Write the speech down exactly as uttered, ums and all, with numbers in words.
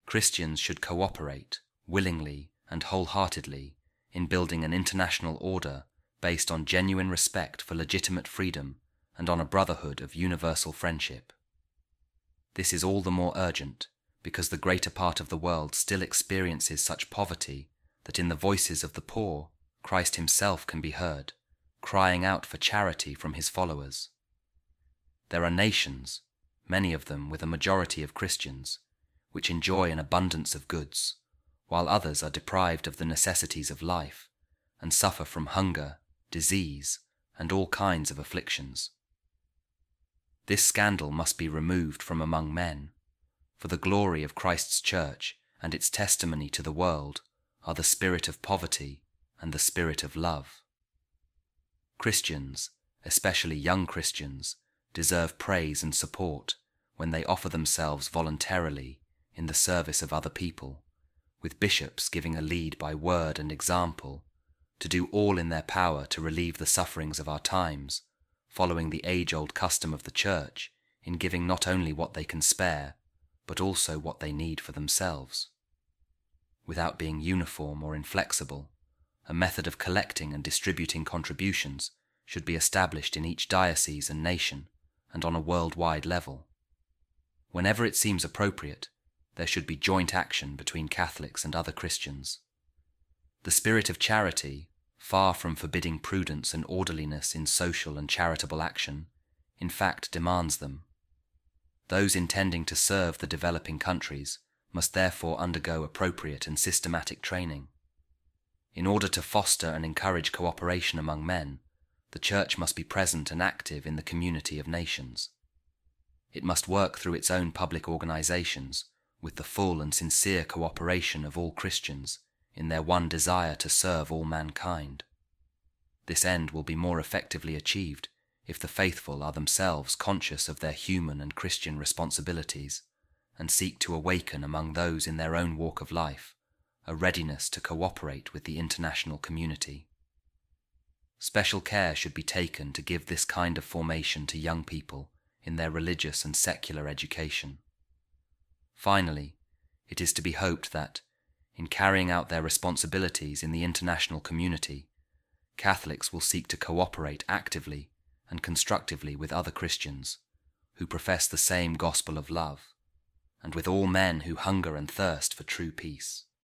Christians should cooperate, willingly and wholeheartedly, in building an international order based on genuine respect for legitimate freedom and on a brotherhood of universal friendship. This is all the more urgent because the greater part of the world still experiences such poverty that in the voices of the poor, Christ himself can be heard, crying out for charity from his followers. There are nations, many of them with a majority of Christians, which enjoy an abundance of goods, while others are deprived of the necessities of life and suffer from hunger, disease, and all kinds of afflictions. This scandal must be removed from among men, for the glory of Christ's church and its testimony to the world are the spirit of poverty and the spirit of love. Christians, especially young Christians, deserve praise and support when they offer themselves voluntarily in the service of other people, with bishops giving a lead by word and example, to do all in their power to relieve the sufferings of our times, following the age-old custom of the Church in giving not only what they can spare, but also what they need for themselves. Without being uniform or inflexible, a method of collecting and distributing contributions should be established in each diocese and nation and on a worldwide level. Whenever it seems appropriate, there should be joint action between Catholics and other Christians. The spirit of charity, far from forbidding prudence and orderliness in social and charitable action, in fact demands them. Those intending to serve the developing countries must therefore undergo appropriate and systematic training. In order to foster and encourage cooperation among men, the Church must be present and active in the community of nations. It must work through its own public organizations with the full and sincere cooperation of all Christians in their one desire to serve all mankind. This end will be more effectively achieved if the faithful are themselves conscious of their human and Christian responsibilities and seek to awaken among those in their own walk of life a readiness to cooperate with the international community. Special care should be taken to give this kind of formation to young people in their religious and secular education. Finally, it is to be hoped that, in carrying out their responsibilities in the international community, Catholics will seek to cooperate actively and constructively with other Christians who profess the same gospel of love, and with all men who hunger and thirst for true peace.